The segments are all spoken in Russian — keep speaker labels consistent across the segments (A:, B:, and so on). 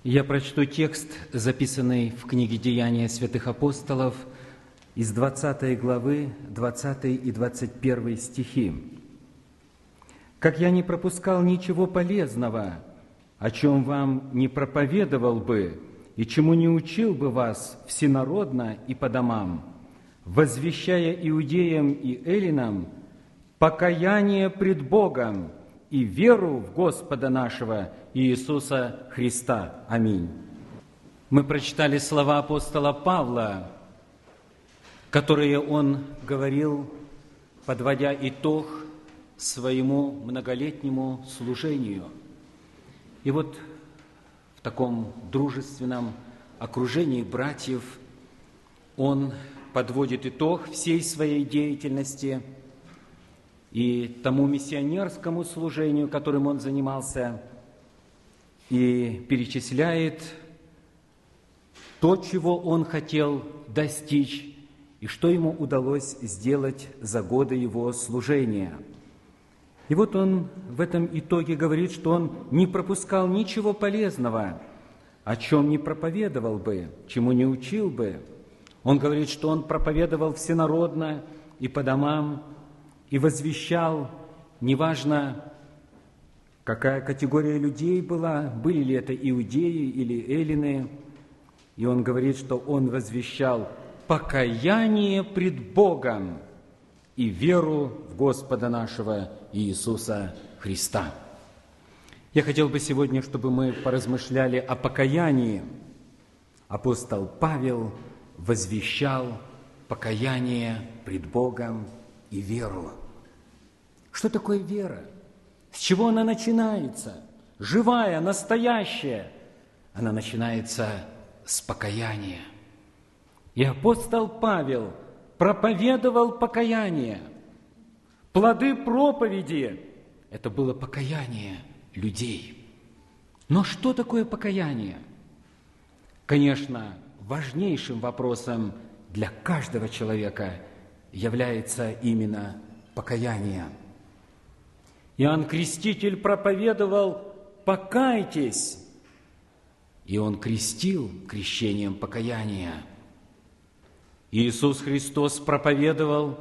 A: Я прочту текст, записанный в книге «Деяния святых апостолов» из 20 главы, 20 и 21 стихи. «Как я не пропускал ничего полезного, о чем вам не проповедовал бы и чему не учил бы вас всенародно и по домам, возвещая иудеям и эллинам покаяние пред Богом и веру в Господа нашего Иисуса Христа. Аминь». Мы прочитали слова апостола Павла, которые он говорил, подводя итог своему многолетнему служению. И вот в таком дружественном окружении братьев он подводит итог всей своей деятельности и тому миссионерскому служению, которым он занимался, и перечисляет то, чего он хотел достичь, и что ему удалось сделать за годы его служения. И вот он в этом итоге говорит, что он не пропускал ничего полезного, о чем не проповедовал бы, чему не учил бы. Он говорит, что он проповедовал всенародно и по домам, и возвещал, неважно, какая категория людей была, были ли это иудеи или эллины. И он говорит, что он возвещал покаяние пред Богом и веру в Господа нашего Иисуса Христа. Я хотел бы сегодня, чтобы мы поразмышляли о покаянии. Апостол Павел возвещал покаяние пред Богом и веру. Что такое вера? С чего она начинается? Живая, настоящая. Она начинается с покаяния. И апостол Павел проповедовал покаяние. Плоды проповеди – это было покаяние людей. Но что такое покаяние? Конечно, важнейшим вопросом для каждого человека является именно покаяние. Иоанн Креститель проповедовал «покайтесь», и он крестил крещением покаяния. Иисус Христос проповедовал,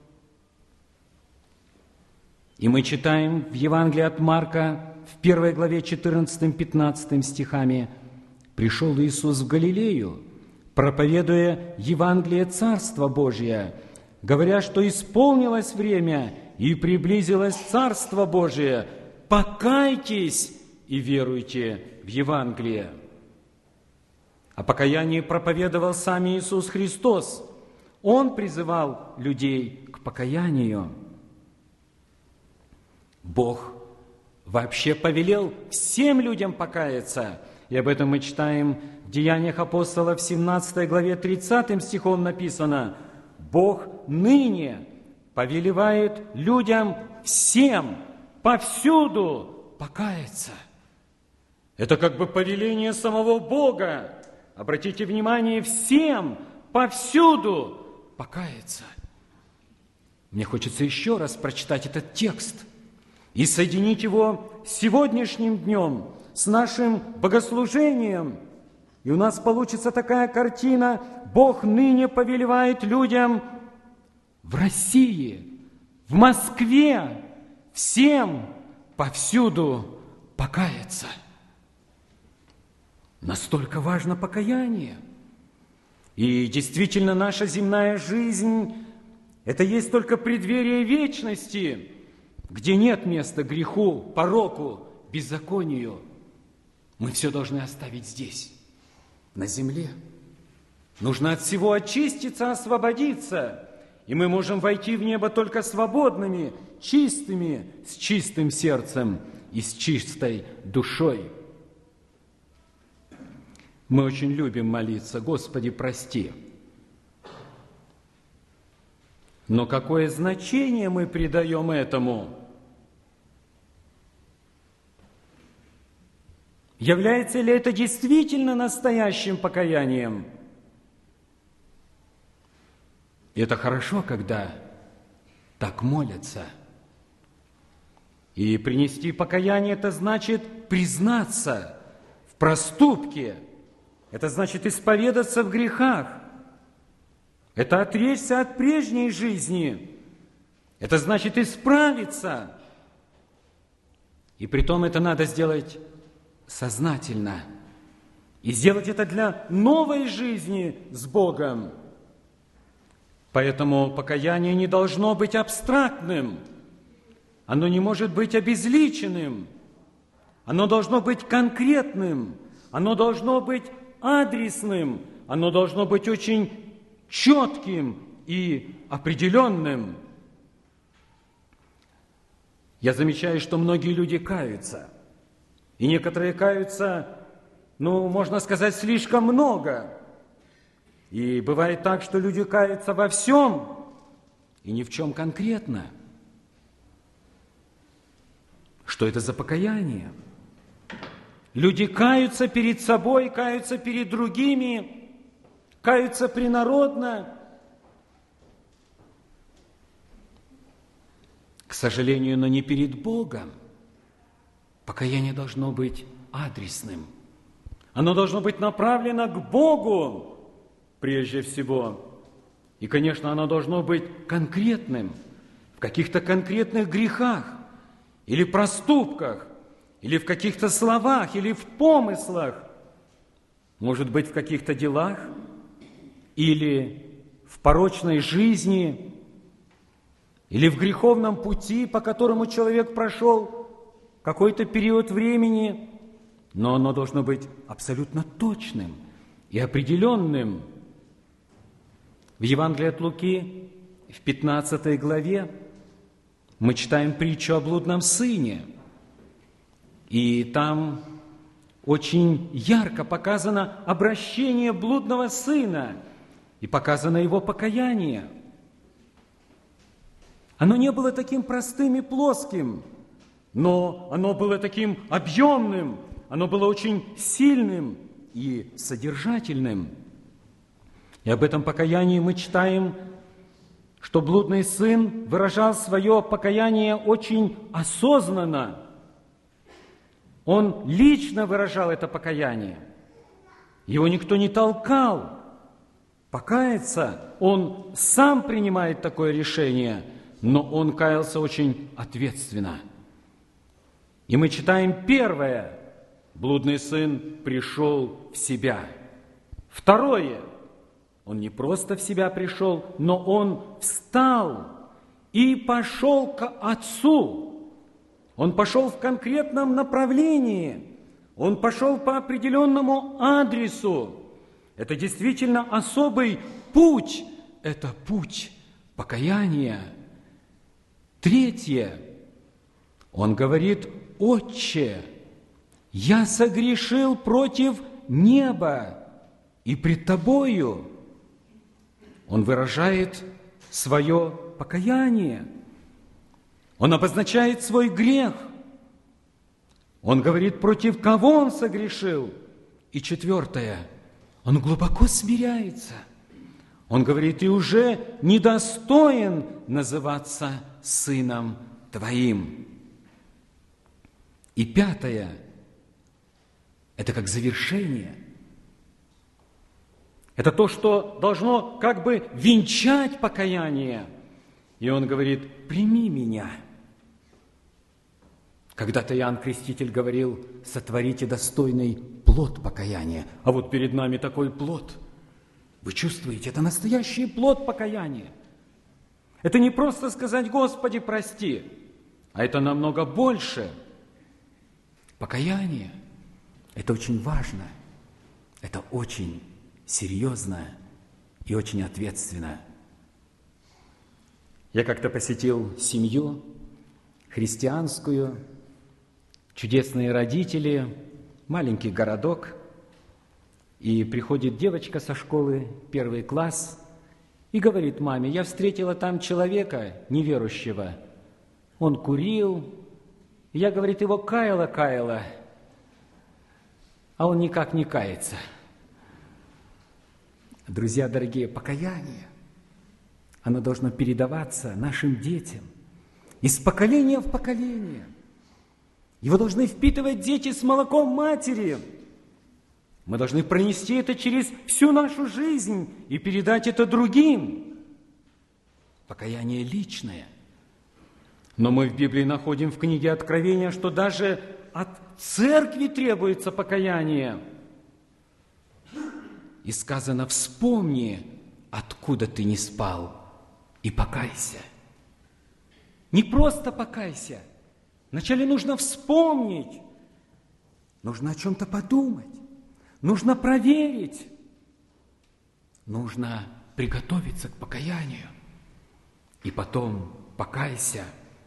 A: и мы читаем в Евангелии от Марка в 1 главе 14-15 стихами: «Пришел Иисус в Галилею, проповедуя Евангелие Царства Божия, говоря, что исполнилось время и приблизилось Царство Божие. Покайтесь и веруйте в Евангелие». О покаянии проповедовал сам Иисус Христос. Он призывал людей к покаянию. Бог вообще повелел всем людям покаяться. И об этом мы читаем в Деяниях апостолов, в 17 главе 30 стихом написано: «Бог ныне повелевает людям всем, повсюду покаяться». Это как бы повеление самого Бога. Обратите внимание, всем, повсюду покаяться. Мне хочется еще раз прочитать этот текст и соединить его с сегодняшним днем, с нашим богослужением. И у нас получится такая картина: Бог ныне повелевает людям в России, в Москве, всем, повсюду покаяться. Настолько важно покаяние. И действительно, наша земная жизнь – это есть только преддверие вечности, где нет места греху, пороку, беззаконию. Мы все должны оставить здесь, на земле. Нужно от всего очиститься, освободиться, и мы можем войти в небо только свободными, чистыми, с чистым сердцем и с чистой душой. Мы очень любим молиться: «Господи, прости». Но какое значение мы придаем этому? Является ли это действительно настоящим покаянием? И это хорошо, когда так молятся. И принести покаяние – это значит признаться в проступке. Это значит исповедаться в грехах. Это отречься от прежней жизни. Это значит исправиться. И притом это надо сделать сознательно. И сделать это для новой жизни с Богом. Поэтому покаяние не должно быть абстрактным. Оно не может быть обезличенным. Оно должно быть конкретным. Оно должно быть адресным. Оно должно быть очень четким и определенным. Я замечаю, что многие люди каются. И некоторые каются, можно сказать, слишком много. И бывает так, что люди каются во всем и ни в чем конкретно. Что это за покаяние? Люди каются перед собой, каются перед другими, каются принародно. К сожалению, но не перед Богом. Покаяние должно быть адресным. Оно должно быть направлено к Богу прежде всего. И, конечно, оно должно быть конкретным, в каких-то конкретных грехах, или проступках, или в каких-то словах, или в помыслах, может быть, в каких-то делах, или в порочной жизни, или в греховном пути, по которому человек прошел какой-то период времени, но оно должно быть абсолютно точным и определенным. В Евангелии от Луки, в 15 главе, мы читаем притчу о блудном сыне. И там очень ярко показано обращение блудного сына и показано его покаяние. Оно не было таким простым и плоским, но оно было таким объемным, оно было очень сильным и содержательным. И об этом покаянии мы читаем, что блудный сын выражал свое покаяние очень осознанно. Он лично выражал это покаяние. Его никто не толкал покаяться. Он сам принимает такое решение, но он каялся очень ответственно. И мы читаем первое. Блудный сын пришел в себя. Второе. Он не просто в себя пришел, но он встал и пошел к Отцу. Он пошел в конкретном направлении. Он пошел по определенному адресу. Это действительно особый путь. Это путь покаяния. Третье. Он говорит: «Отче, я согрешил против неба и пред Тобою». Он выражает свое покаяние. Он обозначает свой грех. Он говорит, против кого он согрешил. И четвертое. Он глубоко смиряется. Он говорит, и уже недостоин называться сыном Твоим. И пятое. Это как завершение. Это то, что должно как бы венчать покаяние. И он говорит, прими меня. Когда-то Иоанн Креститель говорил, сотворите достойный плод покаяния. А вот перед нами такой плод. Вы чувствуете, это настоящий плод покаяния. Это не просто сказать, Господи, прости, а это намного больше. Покаяние – это очень важно, это очень серьезно и очень ответственно. Я как-то посетил семью христианскую, чудесные родители, маленький городок, и приходит девочка со школы, 1 класс, и говорит маме, я встретила там человека неверующего, он курил, я, говорит, его каяла, а он никак не кается. Друзья дорогие, покаяние, оно должно передаваться нашим детям из поколения в поколение. Его должны впитывать дети с молоком матери. Мы должны пронести это через всю нашу жизнь и передать это другим. Покаяние личное. Но мы в Библии находим в книге Откровения, что даже от церкви требуется покаяние. И сказано: вспомни, откуда ты не спал, и покайся. Не просто покайся. Вначале нужно вспомнить. Нужно о чем-то подумать. Нужно проверить. Нужно приготовиться к покаянию. И потом покайся.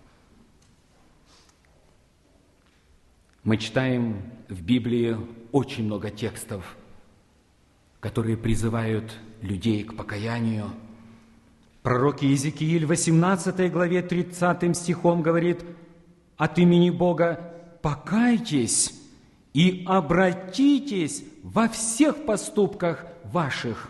A: Мы читаем в Библии очень много текстов, которые призывают людей к покаянию. Пророк Иезекииль в 18 главе 30 стихом говорит: «От имени Бога покайтесь и обратитесь во всех поступках ваших».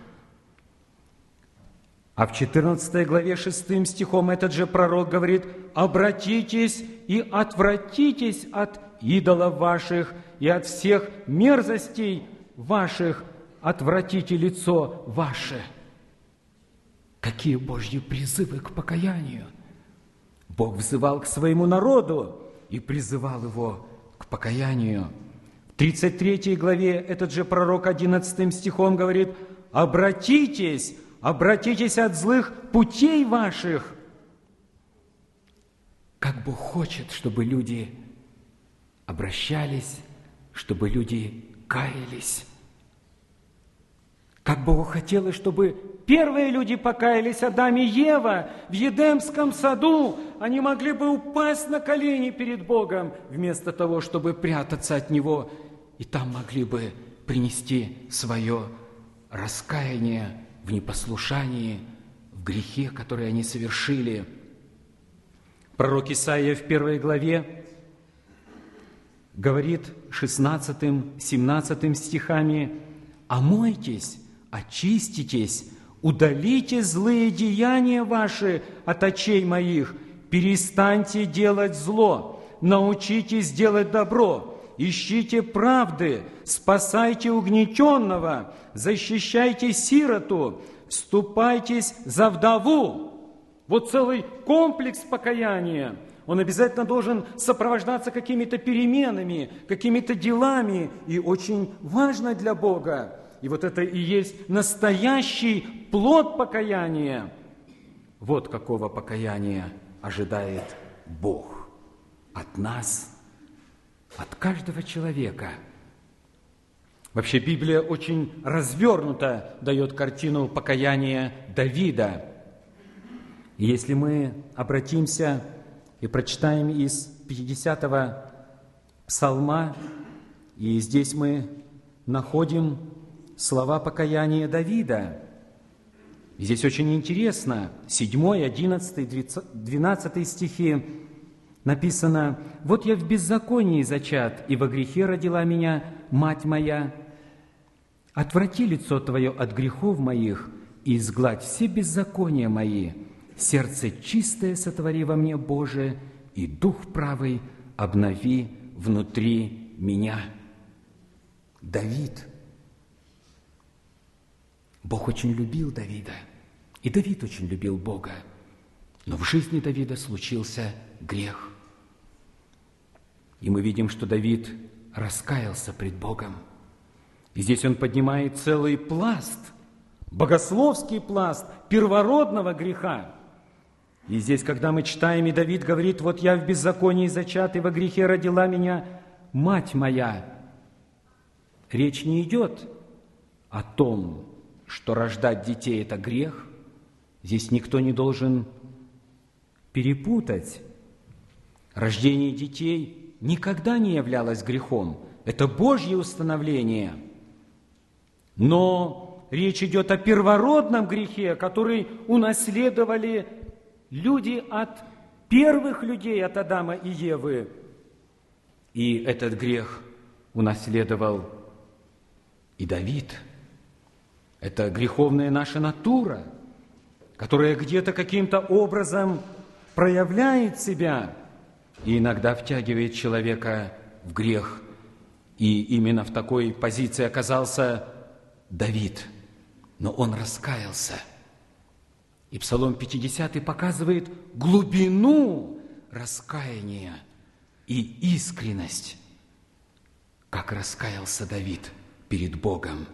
A: А в 14 главе 6 стихом этот же пророк говорит: «Обратитесь и отвратитесь от идолов ваших и от всех мерзостей ваших, отвратите лицо ваше». Какие Божьи призывы к покаянию! Бог взывал к своему народу и призывал его к покаянию. В 33 главе этот же пророк 11 стихом говорит: «Обратитесь, обратитесь от злых путей ваших». Как Бог хочет, чтобы люди обращались, чтобы люди каялись. Как Богу хотелось, чтобы первые люди покаялись, Адам и Ева, в Едемском саду. Они могли бы упасть на колени перед Богом, вместо того, чтобы прятаться от Него. И там могли бы принести свое раскаяние в непослушании, в грехе, который они совершили. Пророк Исаия в 1 главе говорит 16-17 стихами: «Омойтесь, очиститесь, удалите злые деяния ваши от очей моих, перестаньте делать зло, научитесь делать добро, ищите правды, спасайте угнетенного, защищайте сироту, вступайтесь за вдову». Вот целый комплекс покаяния. Он обязательно должен сопровождаться какими-то переменами, какими-то делами, и очень важно для Бога. И вот это и есть настоящий плод покаяния. Вот какого покаяния ожидает Бог от нас, от каждого человека. Вообще Библия очень развернуто дает картину покаяния Давида. И если мы обратимся и прочитаем из 50-го псалма, и здесь мы находим слова покаяния Давида. И здесь очень интересно, 7, 11, 12 стихи написано: «Вот я в беззаконии зачат, и во грехе родила меня мать моя. Отврати лицо Твое от грехов моих, и изгладь все беззакония мои. Сердце чистое сотвори во мне, Боже, и дух правый обнови внутри меня». Давид. Бог очень любил Давида, и Давид очень любил Бога. Но в жизни Давида случился грех. И мы видим, что Давид раскаялся пред Богом. И здесь он поднимает целый пласт, богословский пласт первородного греха. И здесь, когда мы читаем, и Давид говорит: «Вот я в беззаконии зачат, и во грехе родила меня мать моя». Речь не идет о том, что рождать детей – это грех. Здесь никто не должен перепутать. Рождение детей никогда не являлось грехом. Это Божье установление. Но речь идет о первородном грехе, который унаследовали люди от первых людей, от Адама и Евы. И этот грех унаследовал и Давид. Это греховная наша натура, которая где-то каким-то образом проявляет себя и иногда втягивает человека в грех. И именно в такой позиции оказался Давид. Но он раскаялся. И Псалом 50 показывает глубину раскаяния и искренность, как раскаялся Давид перед Богом.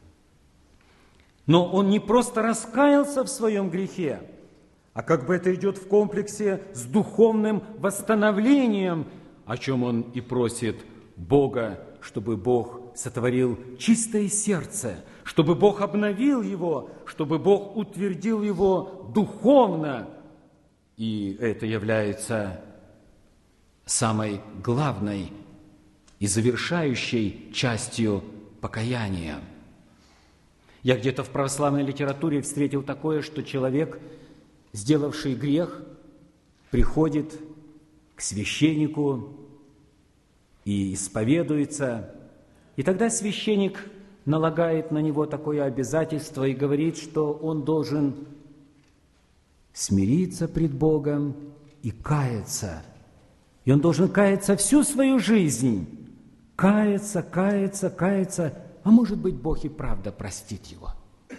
A: Но он не просто раскаялся в своем грехе, а как бы это идет в комплексе с духовным восстановлением, о чем он и просит Бога, чтобы Бог сотворил чистое сердце, чтобы Бог обновил его, чтобы Бог утвердил его духовно. И это является самой главной и завершающей частью покаяния. Я где-то в православной литературе встретил такое, что человек, сделавший грех, приходит к священнику и исповедуется, и тогда священник налагает на него такое обязательство и говорит, что он должен смириться пред Богом и каяться. И он должен каяться всю свою жизнь. Каяться, а может быть, Бог и правда простит его.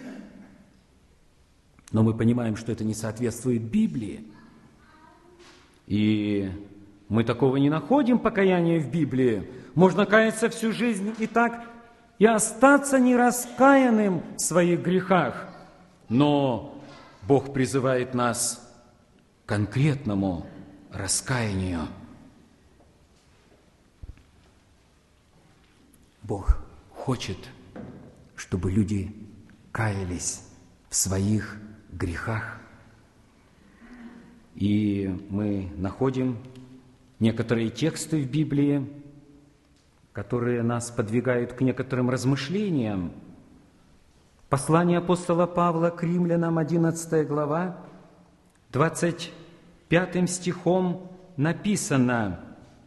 A: Но мы понимаем, что это не соответствует Библии. И мы такого не находим, покаяния в Библии. Можно каяться всю жизнь и так, и остаться нераскаянным в своих грехах. Но Бог призывает нас к конкретному раскаянию. Бог хочет, чтобы люди каялись в своих грехах. И мы находим некоторые тексты в Библии, которые нас подвигают к некоторым размышлениям. Послание апостола Павла к римлянам, 11 глава, 25 стихом написано: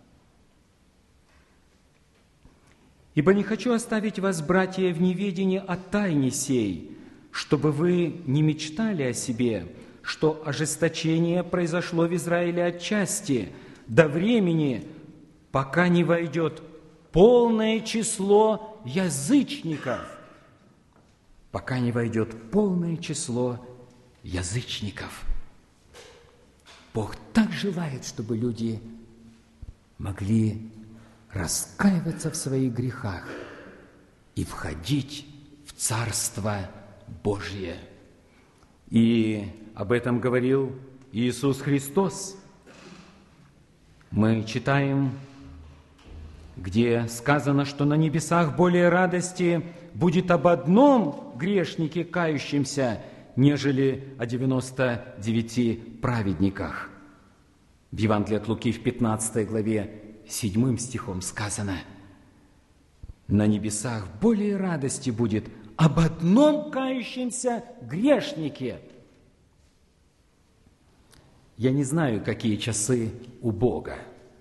A: «Ибо не хочу оставить вас, братья, в неведении о тайне сей, чтобы вы не мечтали о себе, что ожесточение произошло в Израиле отчасти, до времени, пока не войдет полное число язычников». Пока не войдет полное число язычников. Бог так желает, чтобы люди могли раскаиваться в своих грехах и входить в Царство Божье. И об этом говорил Иисус Христос. Мы читаем, где сказано, что на небесах более радости будет об одном грешнике, кающемся, нежели о 99 праведниках. В Евангелии от Луки в 15 главе 7 стихом сказано: на небесах более радости будет об одном кающемся грешнике. Я не знаю, какие часы у Бога.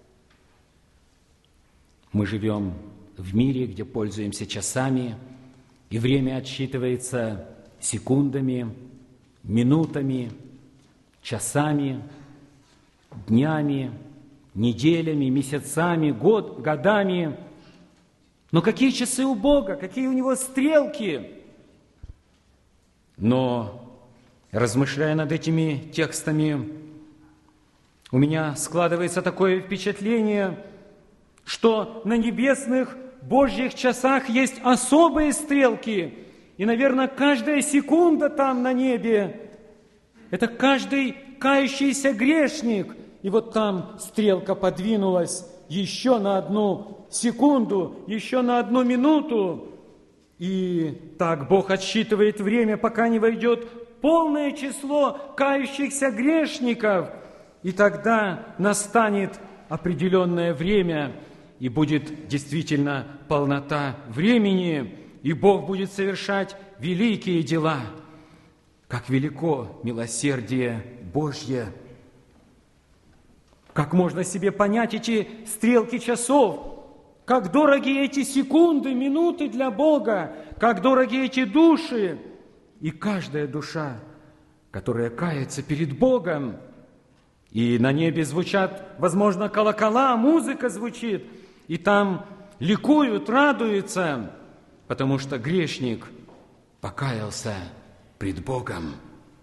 A: Мы живем в мире, где пользуемся часами, и время отсчитывается секундами, минутами, часами, днями, неделями, месяцами, годами. Но какие часы у Бога, какие у Него стрелки? Но, размышляя над этими текстами, у меня складывается такое впечатление, что на небесных Божьих часах есть особые стрелки. И, наверное, каждая секунда там на небе – это каждый кающийся грешник. И вот там стрелка подвинулась еще на 1 секунду, еще на 1 минуту. И так Бог отсчитывает время, пока не войдет полное число кающихся грешников. И тогда настанет определенное время, и будет действительно полнота времени, и Бог будет совершать великие дела. Как велико милосердие Божье! Как можно себе понять эти стрелки часов? Как дороги эти секунды, минуты для Бога! Как дороги эти души! И каждая душа, которая кается перед Богом, и на небе звучат, возможно, колокола, музыка звучит, и там ликуют, радуются, потому что грешник покаялся пред Богом.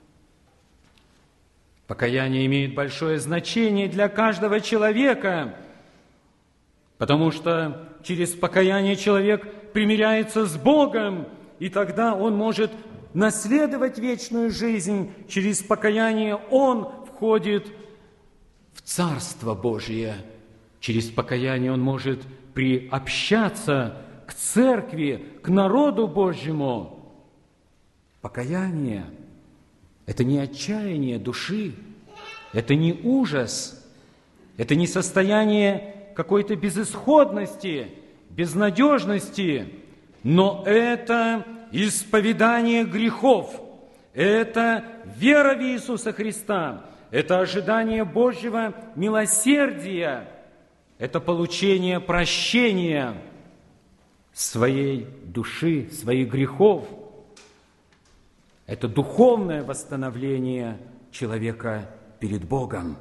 A: Покаяние имеет большое значение для каждого человека, потому что через покаяние человек примиряется с Богом, и тогда он может наследовать вечную жизнь. Через покаяние он входит в Царство Божие. Через покаяние он может приобщаться к церкви, к народу Божьему. Покаяние – это не отчаяние души, это не ужас, это не состояние какой-то безысходности, безнадежности, но это исповедание грехов, это вера в Иисуса Христа, это ожидание Божьего милосердия, это получение прощения своей души, своих грехов. Это духовное восстановление человека перед Богом.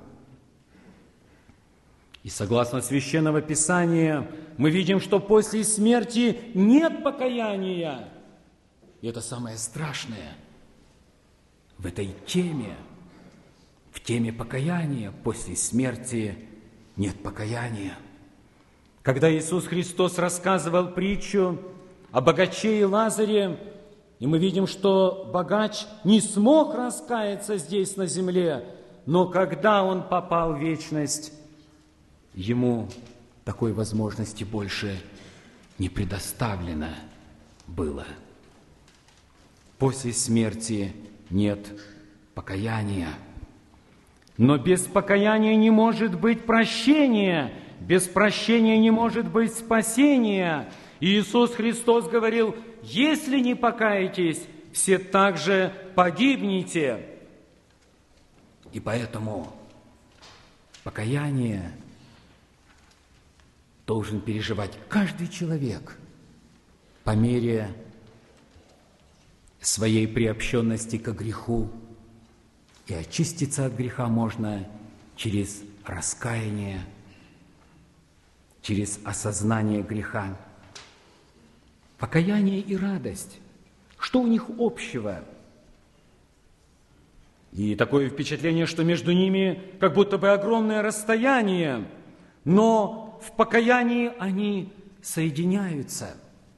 A: И согласно Священного Писания, мы видим, что после смерти нет покаяния. И это самое страшное в этой теме. В теме покаяния после смерти нет покаяния. Когда Иисус Христос рассказывал притчу о богаче и Лазаре, и мы видим, что богач не смог раскаяться здесь на земле, но когда он попал в вечность, ему такой возможности больше не предоставлено было. После смерти нет покаяния. Но без покаяния не может быть прощения, без прощения не может быть спасения. И Иисус Христос говорил: если не покаетесь, все также погибнете. И поэтому покаяние должен переживать каждый человек по мере своей приобщенности к греху. И очиститься от греха можно через раскаяние, через осознание греха. Покаяние и радость, что у них общего? И такое впечатление, что между ними как будто бы огромное расстояние, но в покаянии они соединяются.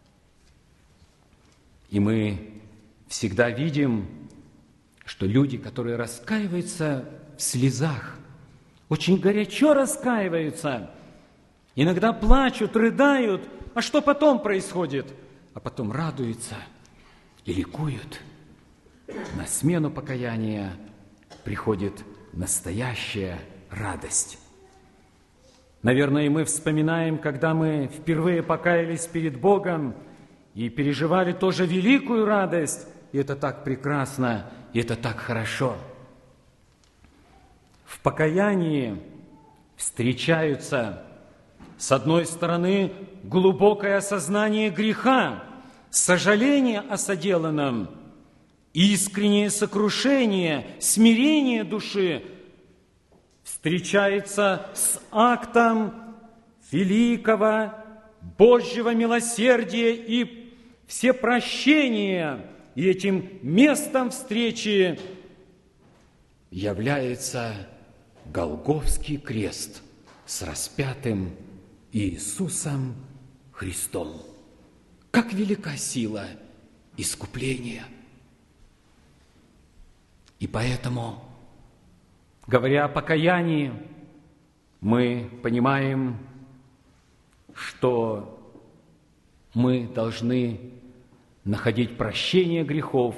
A: И мы всегда видим, что люди, которые раскаиваются в слезах, очень горячо раскаиваются, иногда плачут, рыдают, а что потом происходит? А потом радуются и ликуют. На смену покаяния приходит настоящая радость. Наверное, и мы вспоминаем, когда мы впервые покаялись перед Богом и переживали тоже великую радость, и это так прекрасно, и это так хорошо. В покаянии встречаются, с одной стороны, глубокое осознание греха, сожаление о соделанном, искреннее сокрушение, смирение души встречается с актом великого Божьего милосердия и всепрощения. И этим местом встречи является Голгофский крест с распятым Иисусом Христом. Как велика сила искупления! И поэтому, говоря о покаянии, мы понимаем, что мы должны находить прощение грехов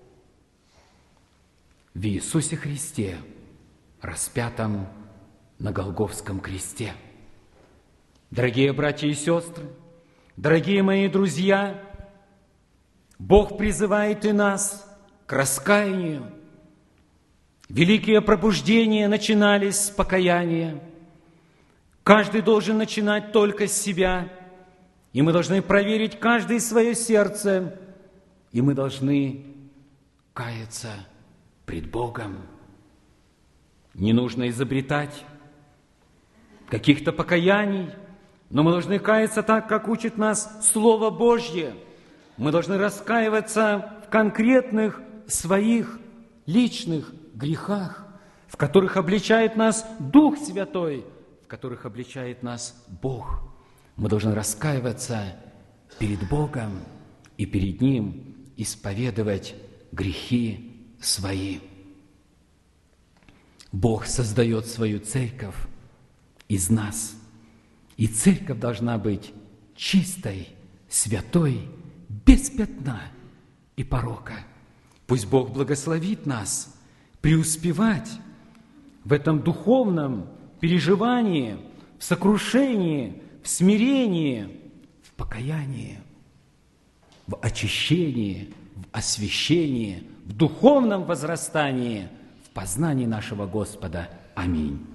A: в Иисусе Христе, распятом на Голгофском кресте. Дорогие братья и сестры, дорогие мои друзья, Бог призывает и нас к раскаянию. Великие пробуждения начинались с покаяния. Каждый должен начинать только с себя, и мы должны проверить каждое свое сердце, и мы должны каяться пред Богом. Не нужно изобретать каких-то покаяний, Но мы должны каяться так, как учит нас Слово Божье. Мы должны раскаиваться в конкретных своих личных грехах, в которых обличает нас Дух Святой, в которых обличает нас Бог. Мы должны раскаиваться перед Богом и перед Ним исповедовать грехи свои. Бог создает свою церковь из нас. И церковь должна быть чистой, святой, без пятна и порока. Пусть Бог благословит нас преуспевать в этом духовном переживании, в сокрушении, в смирении, в покаянии, в очищении, в освящении, в духовном возрастании, в познании нашего Господа. Аминь.